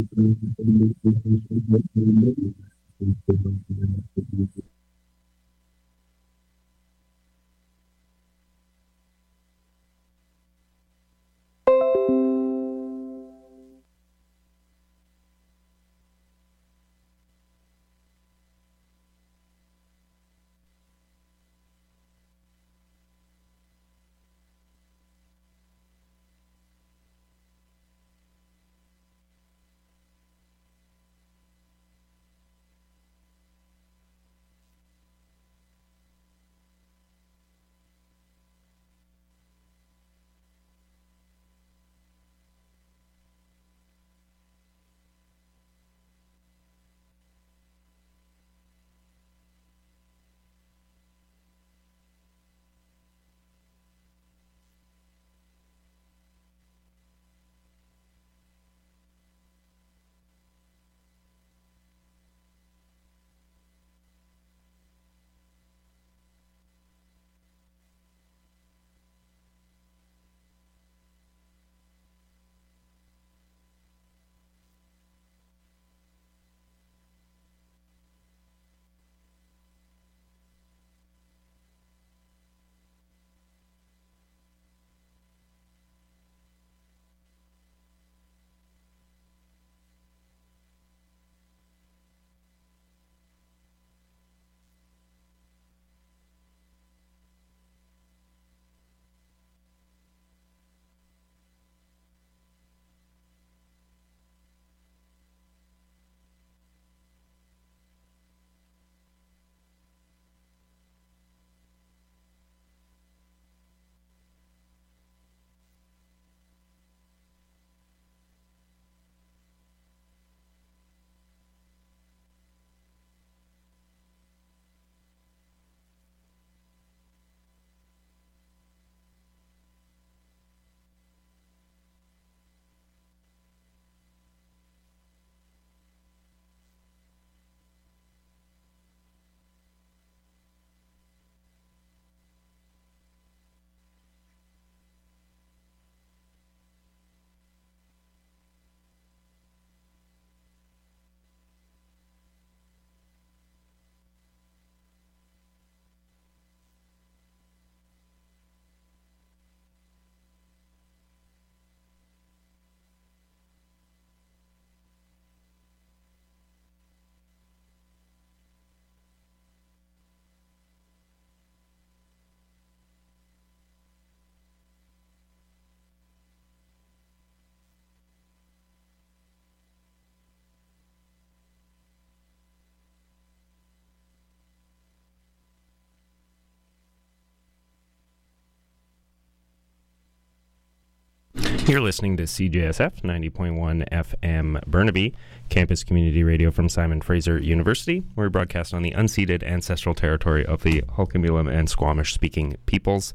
You're listening to CJSF 90.1 FM Burnaby, campus community radio from Simon Fraser University, where we broadcast on the unceded ancestral territory of the Hul'qumi'num and Squamish-speaking peoples.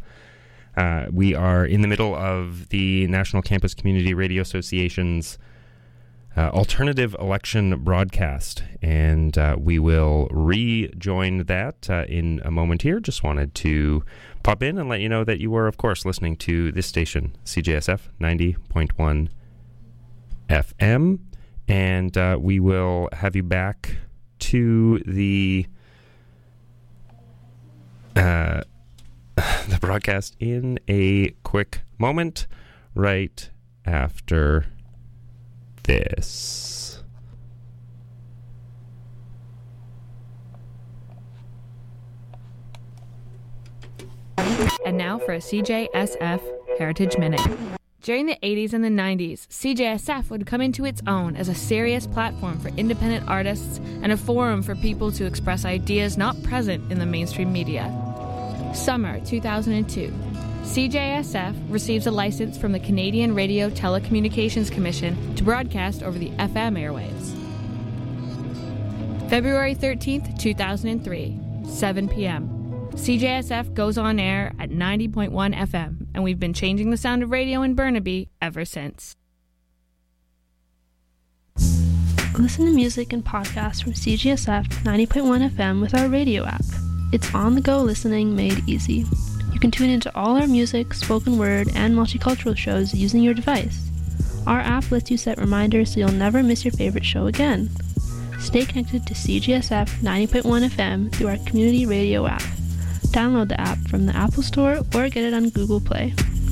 We are in the middle of the National Campus Community Radio Association's alternative election broadcast, and we will rejoin that in a moment here. Just wanted to pop in and let you know that you are, of course, listening to this station, CJSF 90.1 FM, and we will have you back to the broadcast in a quick moment right after this. And now for a CJSF Heritage Minute. During the 80s and the 90s, CJSF would come into its own as a serious platform for independent artists and a forum for people to express ideas not present in the mainstream media. Summer 2002. CJSF receives a license from the Canadian Radio Telecommunications Commission to broadcast over the FM airwaves. February 13th, 2003, 7 p.m. CJSF goes on air at 90.1 FM, and we've been changing the sound of radio in Burnaby ever since. Listen to music and podcasts from CJSF 90.1 FM with our radio app. It's on-the-go listening made easy. You can tune into all our music, spoken word, and multicultural shows using your device. Our app lets you set reminders so you'll never miss your favorite show again. Stay connected to CJSF 90.1 FM through our community radio app. Download the app from the Apple Store or get it on Google Play.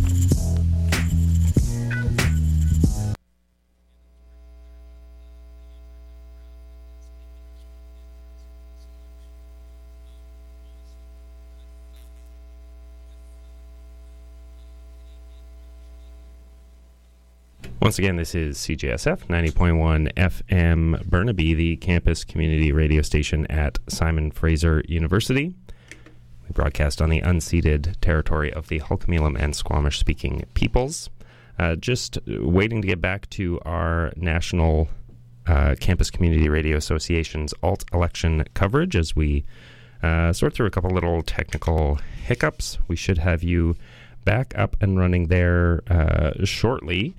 Once again, this is CJSF 90.1 FM Burnaby, the campus community radio station at Simon Fraser University. We broadcast on the unceded territory of the Hul'qumi'lum and Squamish-speaking peoples. Just waiting to get back to our national Campus Community Radio Association's alt-election coverage as we sort through a couple little technical hiccups. We should have you back up and running there shortly.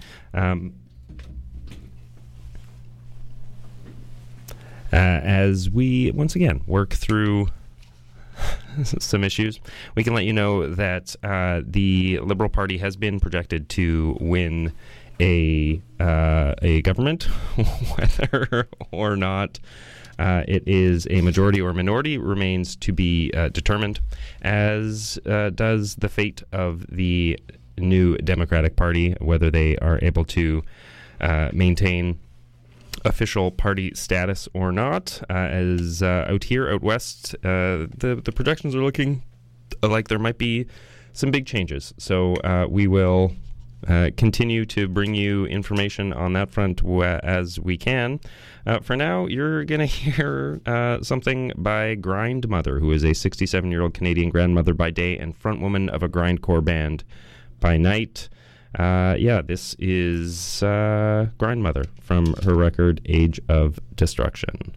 As we, once again, work through some issues, we can let you know that the Liberal Party has been projected to win a government, whether or not it is a majority or minority remains to be determined, as does the fate of the new Democratic Party, whether they are able to maintain official party status or not. As out west, the projections are looking like there might be some big changes. So we will continue to bring you information on that front as we can. For now, you're going to hear something by Grindmother, who is a 67-year-old Canadian grandmother by day and frontwoman of a grindcore band by night. This is Grindmother from her record Age of Destruction.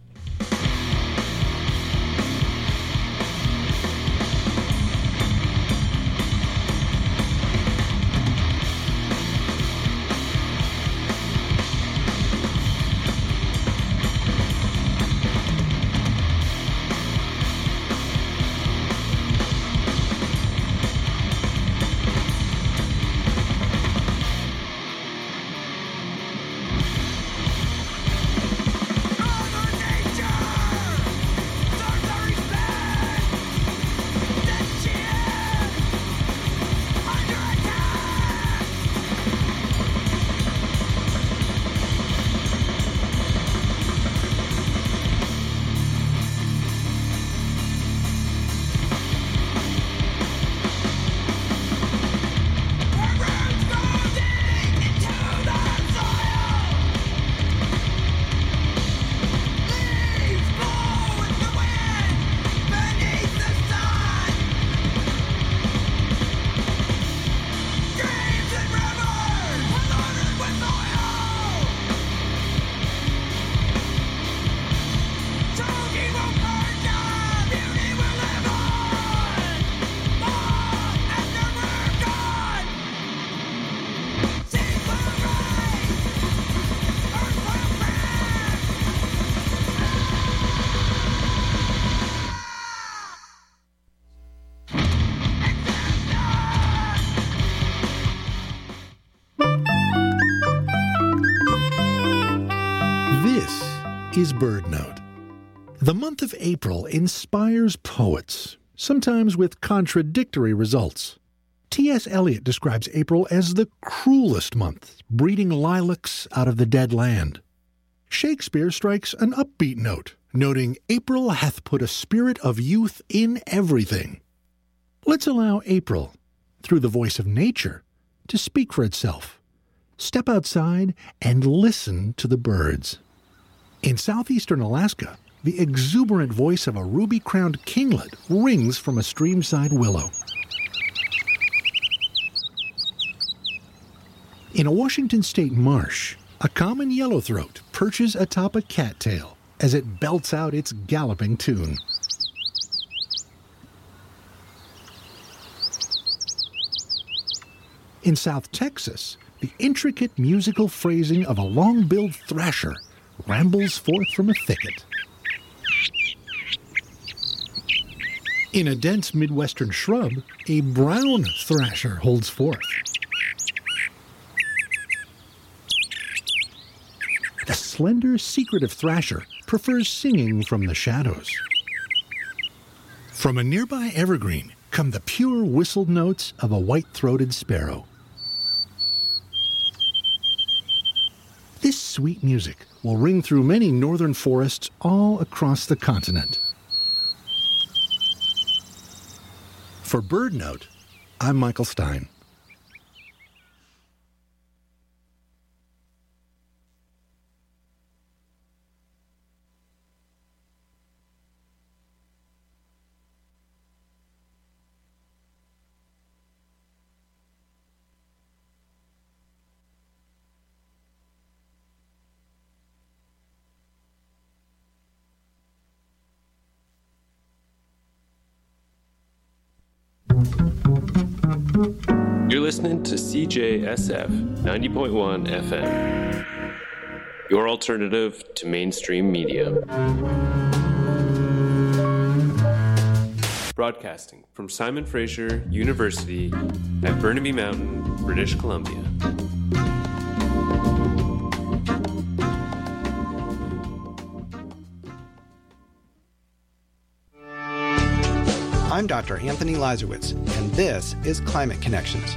Is BirdNote. The month of April inspires poets, sometimes with contradictory results. T.S. Eliot describes April as the cruelest month, breeding lilacs out of the dead land. Shakespeare strikes an upbeat note, noting April hath put a spirit of youth in everything. Let's allow April, through the voice of nature, to speak for itself. Step outside and listen to the birds. In southeastern Alaska, the exuberant voice of a ruby-crowned kinglet rings from a streamside willow. In a Washington state marsh, a common yellowthroat perches atop a cattail as it belts out its galloping tune. In South Texas, the intricate musical phrasing of a long-billed thrasher rambles forth from a thicket. In a dense Midwestern shrub, a brown thrasher holds forth. slender, secretive thrasher prefers singing from the shadows. From a nearby evergreen come the pure whistled notes of a white-throated sparrow. This sweet music will ring through many northern forests all across the continent. For BirdNote, I'm Michael Stein. You're listening to CJSF 90.1 FM, your alternative to mainstream media. Broadcasting from Simon Fraser University at Burnaby Mountain, British Columbia. I'm Dr. Anthony Lazarowitz, and this is Climate Connections.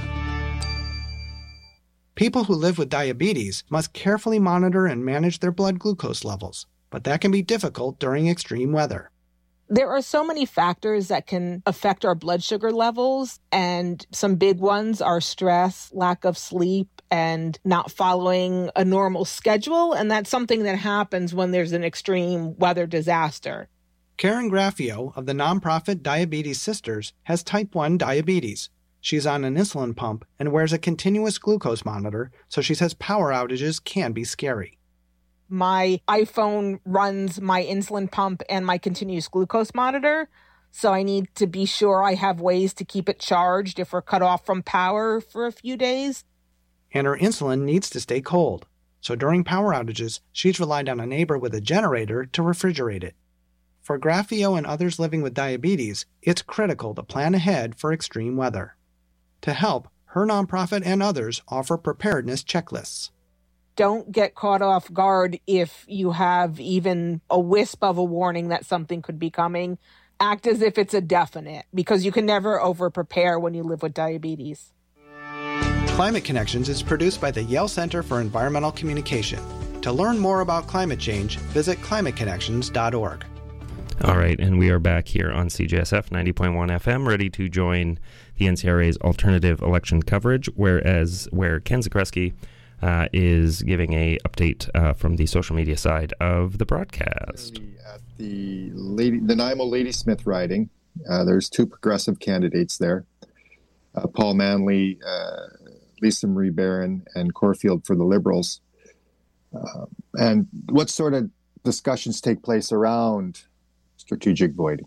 People who live with diabetes must carefully monitor and manage their blood glucose levels, but that can be difficult during extreme weather. There are so many factors that can affect our blood sugar levels, and some big ones are stress, lack of sleep, and not following a normal schedule, and that's something that happens when there's an extreme weather disaster. Karen Graffio of the nonprofit Diabetes Sisters has type 1 diabetes. She's on an insulin pump and wears a continuous glucose monitor, so she says power outages can be scary. My iPhone runs my insulin pump and my continuous glucose monitor, so I need to be sure I have ways to keep it charged if we're cut off from power for a few days. And her insulin needs to stay cold, so during power outages, she's relied on a neighbor with a generator to refrigerate it. For Graffio and others living with diabetes, it's critical to plan ahead for extreme weather. To help, her nonprofit and others offer preparedness checklists. Don't get caught off guard if you have even a wisp of a warning that something could be coming. Act as if it's a definite, because you can never over-prepare when you live with diabetes. Climate Connections is produced by the Yale Center for Environmental Communication. To learn more about climate change, visit climateconnections.org. All right, and we are back here on CJSF 90.1 FM, ready to join the NCRA's alternative election coverage, where Ken Zakreski is giving a update from the social media side of the broadcast. At the Nanaimo Ladysmith riding, there's two progressive candidates there, Paul Manley, Lisa Marie Barron, and Corfield for the Liberals. And what sort of discussions take place around strategic voting?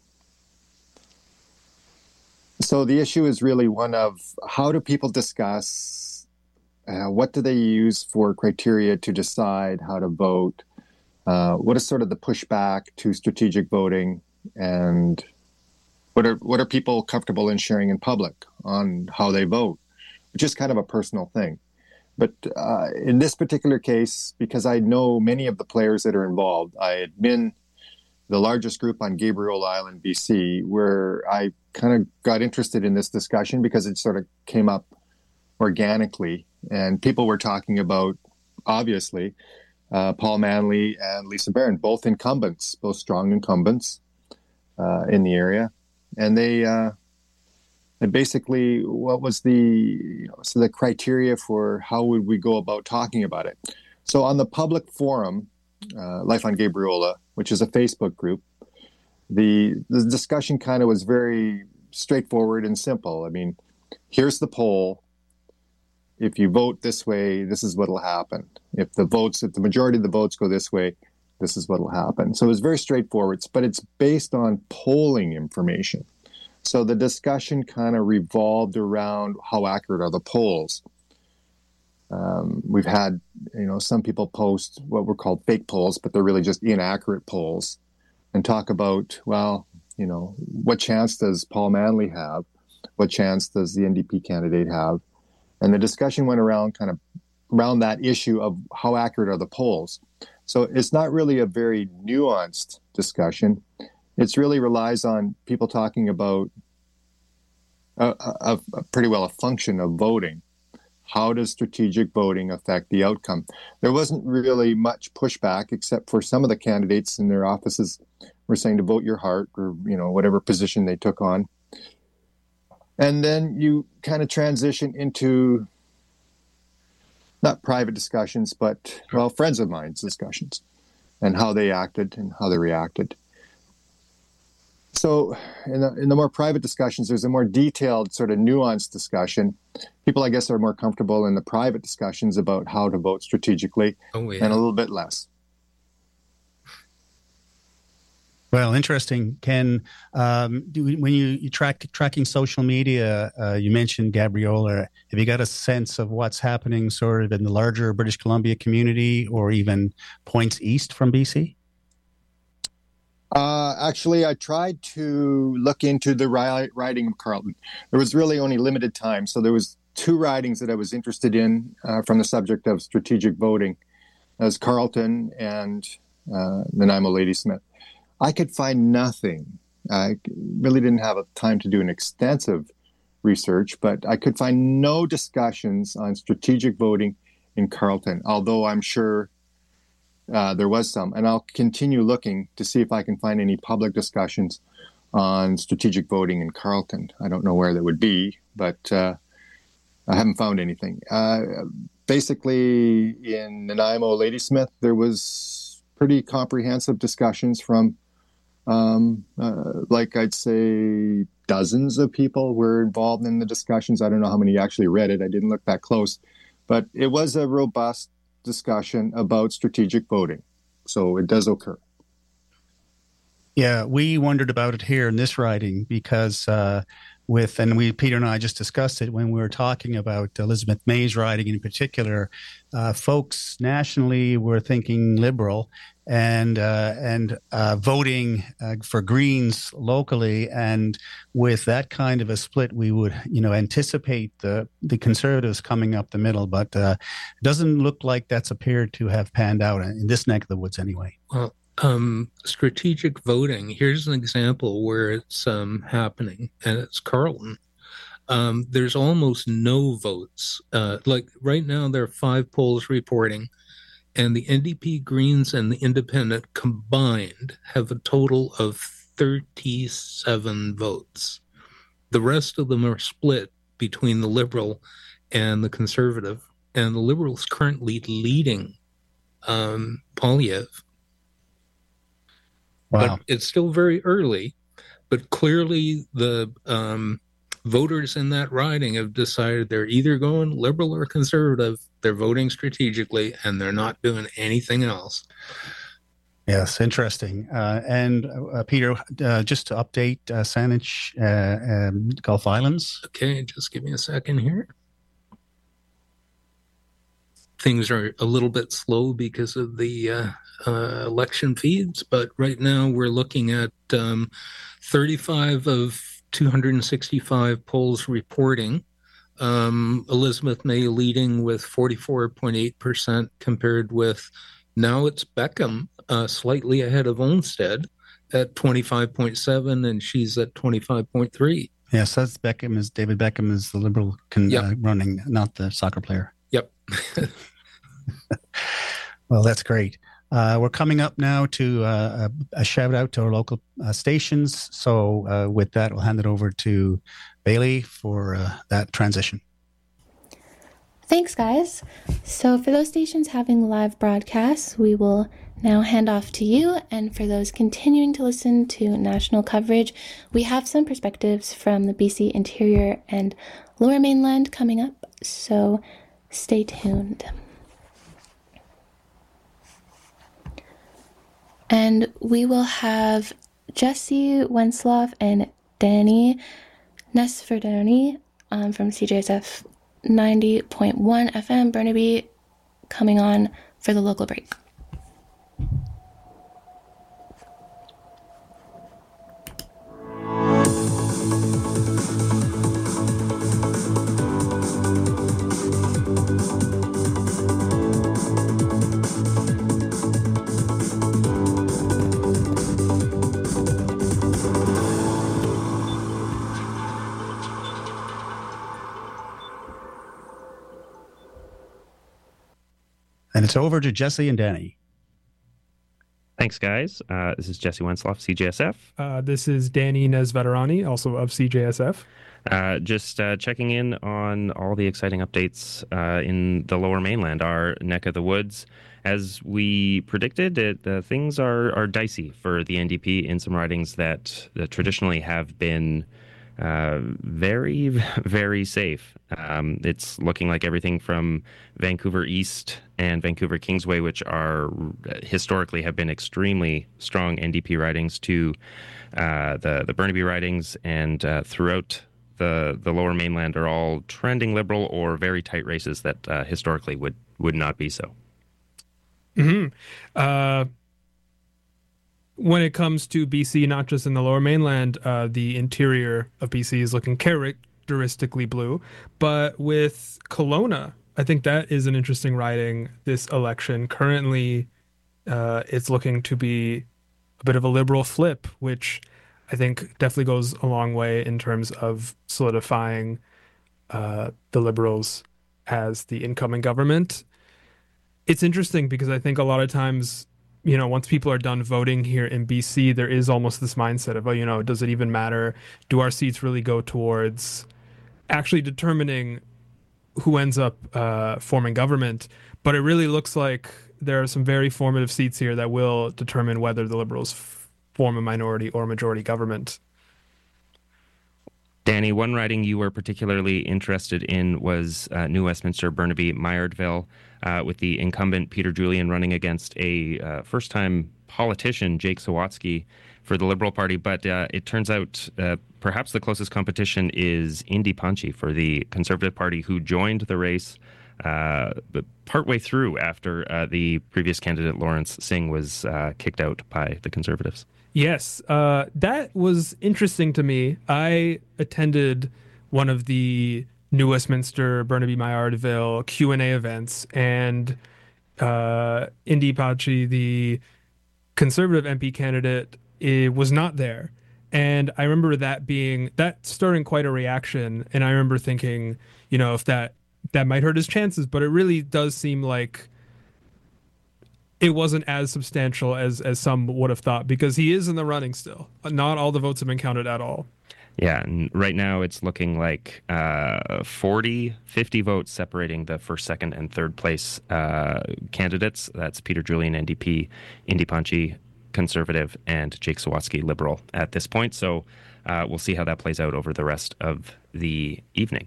So the issue is really one of how do people discuss, what do they use for criteria to decide how to vote, what is sort of the pushback to strategic voting, and what are people comfortable in sharing in public on how they vote, which is kind of a personal thing. But in this particular case, because I know many of the players that are involved, I had been the largest group on Gabriola Island, BC, where I kind of got interested in this discussion because it sort of came up organically. And people were talking about, obviously, Paul Manley and Lisa Barron, both incumbents, both strong incumbents in the area. And they basically, what was the criteria for how would we go about talking about it? So on the public forum, Life on Gabriola, which is a Facebook group, the discussion kind of was very straightforward and simple. I mean, here's the poll. If you vote this way, this is what will happen. If the majority of the votes go this way, this is what will happen. So it was very straightforward, but it's based on polling information. So the discussion kind of revolved around how accurate are the polls. We've had, some people post what were called fake polls, but they're really just inaccurate polls, and talk about, what chance does Paul Manley have? What chance does the NDP candidate have? And the discussion went around that issue of how accurate are the polls. So it's not really a very nuanced discussion. It really relies on people talking about pretty well a function of voting. How does strategic voting affect the outcome? There wasn't really much pushback, except for some of the candidates in their offices were saying to vote your heart, or whatever position they took on. And then you kind of transition into not private discussions, but friends of mine's discussions, and how they acted and how they reacted. So in the more private discussions, there's a more detailed, sort of nuanced discussion. People, I guess, are more comfortable in the private discussions about how to vote strategically, and a little bit less. Well, interesting, Ken. When you tracking social media, you mentioned Gabriola. Have you got a sense of what's happening sort of in the larger British Columbia community, or even points east from BC? Actually, I tried to look into the riding of Carleton. There was really only limited time, so there was 2 ridings that I was interested in from the subject of strategic voting, as Carleton and Nanaimo Ladysmith. I could find nothing. I really didn't have time to do an extensive research, but I could find no discussions on strategic voting in Carleton, although I'm sure there was some. And I'll continue looking to see if I can find any public discussions on strategic voting in Carleton. I don't know where they would be, but I haven't found anything. Basically, in Nanaimo Ladysmith, there was pretty comprehensive discussions from I'd say dozens of people were involved in the discussions. I don't know how many actually read it. I didn't look that close, but it was a robust discussion about strategic voting. So it does occur. Yeah, we wondered about it here in this riding because Peter and I just discussed it when we were talking about Elizabeth May's riding in particular. Folks nationally were thinking Liberal and voting for Greens locally, and with that kind of a split, we would anticipate the Conservatives coming up the middle. But it doesn't look like that's appeared to have panned out in this neck of the woods, anyway. Well, strategic voting. Here's an example where it's happening, and it's Carleton. There's almost no votes. Like right now, there are 5 polls reporting, and the NDP, Greens, and the Independent combined have a total of 37 votes. The rest of them are split between the Liberal and the Conservative, and the Liberal is currently leading Poilievre. Wow. But it's still very early, but clearly the voters in that riding have decided they're either going Liberal or Conservative. They're voting strategically, and they're not doing anything else. Yes, interesting. And Peter, just to update Saanich, Gulf Islands. Okay, just give me a second here. Things are a little bit slow because of the election feeds, but right now we're looking at 35 of 265 polls reporting. Elizabeth May leading with 44.8% compared with now it's Beckham slightly ahead of Olmsted at 25.7%, and she's at 25.3%. Yes, that's Beckham. David Beckham is the Liberal running, not the soccer player. Yep. Well, that's great. We're coming up now to a shout out to our local stations. So with that, we'll hand it over to Bailey for that transition. Thanks, guys. So for those stations having live broadcasts, we will now hand off to you. And for those continuing to listen to national coverage, we have some perspectives from the BC Interior and Lower Mainland coming up. So stay tuned. And we will have Jesse Wensloff and Danny Nesferdoni from CJSF 90.1 FM Burnaby coming on for the local break. And it's over to Jesse and Danny. Thanks, guys. This is Jesse Wensloff, CJSF. This is Danny Nesveterani, also of CJSF. Just checking in on all the exciting updates in the Lower Mainland, our neck of the woods. As we predicted, things are dicey for the NDP in some ridings that traditionally have been very, very safe. It's looking like everything from Vancouver East and Vancouver Kingsway, which are historically have been extremely strong NDP ridings, to the Burnaby ridings, and throughout the Lower Mainland are all trending Liberal or very tight races that historically would not be so. Mm-hmm. When it comes to BC, not just in the Lower Mainland, the interior of BC is looking characteristically blue. But with Kelowna, I think that is an interesting riding this election. Currently, it's looking to be a bit of a Liberal flip, which I think definitely goes a long way in terms of solidifying the Liberals as the incoming government. It's interesting because I think a lot of times, once people are done voting here in BC, there is almost this mindset of, does it even matter? Do our seats really go towards actually determining who ends up forming government? But it really looks like there are some very formative seats here that will determine whether the Liberals form a minority or majority government. Danny, one riding you were particularly interested in was New Westminster, Burnaby, Mayardville, with the incumbent Peter Julian running against a first-time politician, Jake Sawatsky, for the Liberal Party. But it turns out perhaps the closest competition is Indy Panchi for the Conservative Party, who joined the race partway through after the previous candidate, Lawrence Singh, was kicked out by the Conservatives. Yes, that was interesting to me. I attended one of the New Westminster, Burnaby, Mayardville Q&A events, and Indy Panchi, the Conservative MP candidate, was not there. And I remember that starting quite a reaction, and I remember thinking, if that might hurt his chances, but it really does seem like it wasn't as substantial as some would have thought, because he is in the running still. Not all the votes have been counted at all. Yeah, and right now it's looking like 50 votes separating the first, second, and third place candidates. That's Peter Julian, NDP, Indy Panchi, Conservative, and Jake Sawatsky, Liberal at this point. So we'll see how that plays out over the rest of the evening.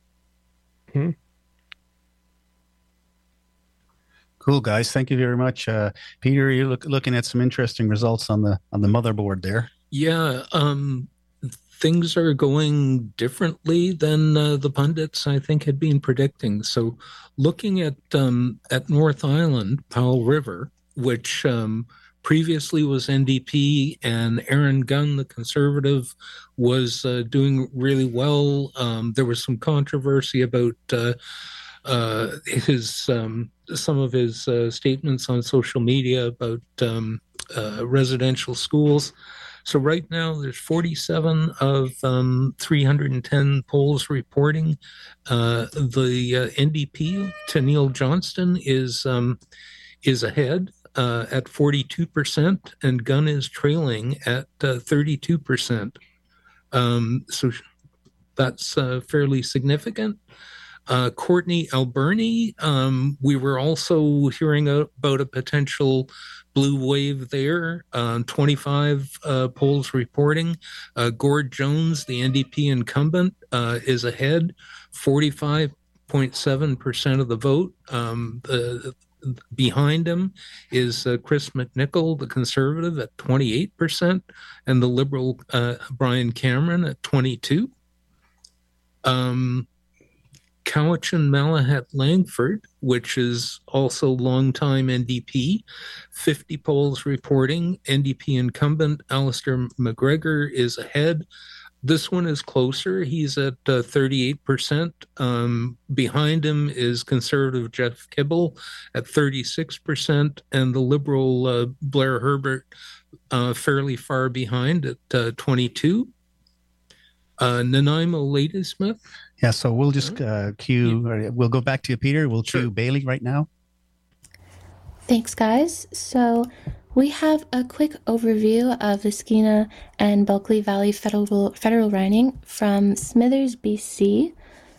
Cool, guys. Thank you very much. Peter, you're looking at some interesting results on the motherboard there. Yeah, things are going differently than the pundits, I think, had been predicting. So looking at North Island, Powell River, which previously was NDP, and Aaron Gunn, the Conservative, was doing really well. There was some controversy about some of his statements on social media about residential schools. So right now there's 47 of 310 polls reporting. The NDP, Tenniel Johnston, is ahead at 42%, and Gunn is trailing at 32%. So that's fairly significant. Courtney Alberni, we were also hearing about a potential blue wave there. 25 polls reporting. Gord Jones, the NDP incumbent, is ahead, 45.7% of the vote. Behind him is Chris McNichol, the Conservative, at 28%, and the Liberal Brian Cameron at 22%. Cowichan Malahat Langford, which is also longtime NDP, 50 polls reporting. NDP incumbent Alistair McGregor is ahead. This one is closer. He's at 38%. Behind him is Conservative Jeff Kibble at 36%, and the Liberal Blair Herbert fairly far behind at 22%. Nanaimo Yeah, so we'll just we'll go back to you, Peter. We'll cue Bailey right now. Thanks, guys. So we have a quick overview of the Skeena and Bulkley Valley federal riding from Smithers, BC.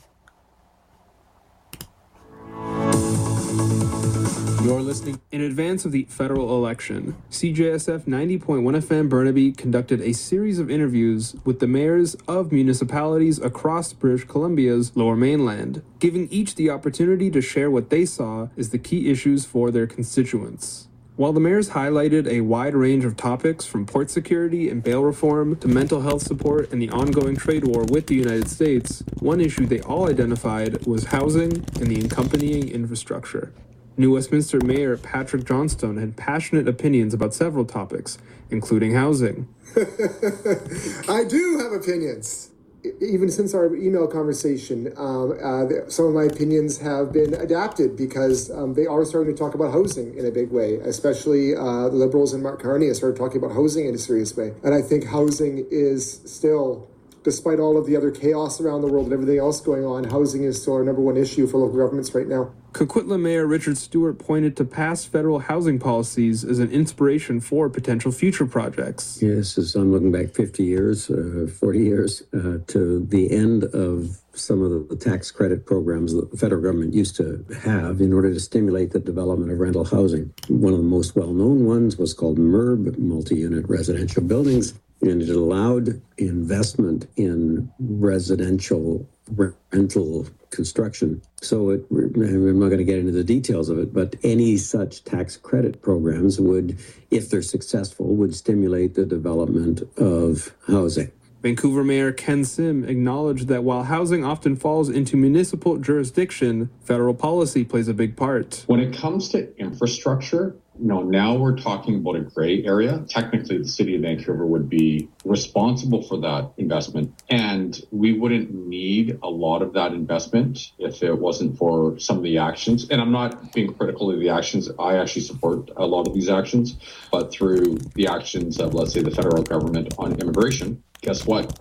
You're listening. In advance of the federal election, CJSF 90.1 FM Burnaby conducted a series of interviews with the mayors of municipalities across British Columbia's Lower Mainland, giving each the opportunity to share what they saw as the key issues for their constituents. While the mayors highlighted a wide range of topics from port security and bail reform to mental health support and the ongoing trade war with the United States, one issue they all identified was housing and the accompanying infrastructure. New Westminster Mayor Patrick Johnstone had passionate opinions about several topics, including housing. I do have opinions. Even since our email conversation, some of my opinions have been adapted because they are starting to talk about housing in a big way, especially the Liberals and Mark Carney have started talking about housing in a serious way. And I think housing is still, despite all of the other chaos around the world and everything else going on, housing is still our number one issue for local governments right now. Coquitlam Mayor Richard Stewart pointed to past federal housing policies as an inspiration for potential future projects. Yes, as I'm looking back 50 years, 40 years, to the end of some of the tax credit programs that the federal government used to have in order to stimulate the development of rental housing. One of the most well-known ones was called MURB, multi-unit residential buildings, and it allowed investment in residential rental construction. So I'm not going to get into the details of it, but any such tax credit programs would, if they're successful, would stimulate the development of housing. Vancouver Mayor Ken Sim acknowledged that while housing often falls into municipal jurisdiction, federal policy plays a big part. When it comes to infrastructure, now we're talking about a gray area. Technically, the city of Vancouver would be responsible for that investment, and we wouldn't need a lot of that investment if it wasn't for some of the actions. And I'm not being critical of the actions. I actually support a lot of these actions, but through the actions of, let's say, the federal government on immigration, guess what?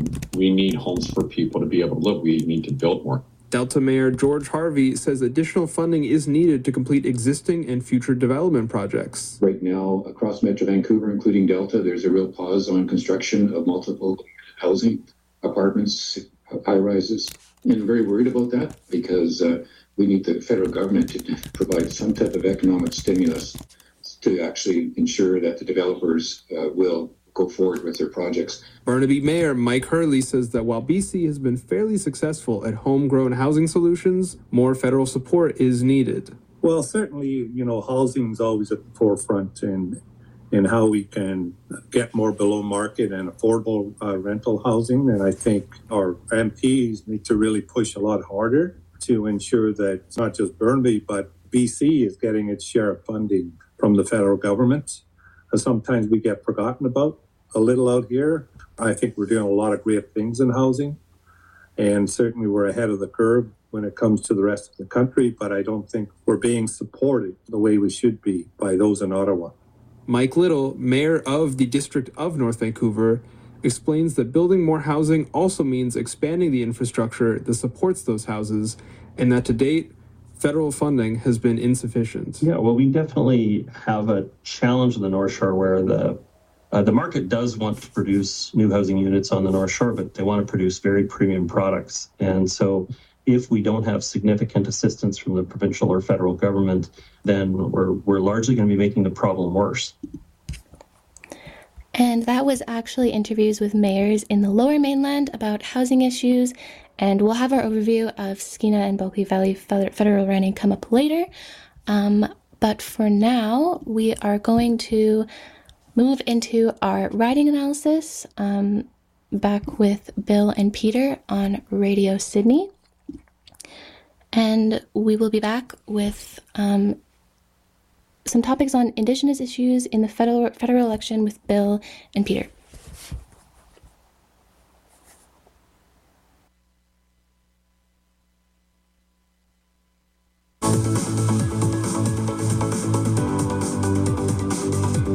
We need homes for people to be able to live. We need to build more. Delta Mayor George Harvey says additional funding is needed to complete existing and future development projects. Right now, across Metro Vancouver, including Delta, there's a real pause on construction of multiple housing, apartments, high-rises. And I'm very worried about that because we need the federal government to provide some type of economic stimulus to actually ensure that the developers will go forward with their projects. Burnaby Mayor Mike Hurley says that while BC has been fairly successful at homegrown housing solutions, more federal support is needed. Well, certainly, housing is always at the forefront in how we can get more below market and affordable rental housing. And I think our MPs need to really push a lot harder to ensure that not just Burnaby, but BC is getting its share of funding from the federal government. Sometimes we get forgotten about a little out here. I think we're doing a lot of great things in housing, and certainly we're ahead of the curve when it comes to the rest of the country, but I don't think we're being supported the way we should be by those in Ottawa. Mike Little, mayor of the District of North Vancouver, explains that building more housing also means expanding the infrastructure that supports those houses, and that to date, federal funding has been insufficient. Yeah, well, we definitely have a challenge in the North Shore where the market does want to produce new housing units on the North Shore, but they want to produce very premium products. And so if we don't have significant assistance from the provincial or federal government, then we're largely going to be making the problem worse. And that was actually interviews with mayors in the Lower Mainland about housing issues. And we'll have our overview of Skeena and Bulkley Valley federal riding come up later. But for now, we are going to move into our riding analysis, back with Bill and Peter on Radio Sydney. And we will be back with some topics on Indigenous issues in the federal election with Bill and Peter.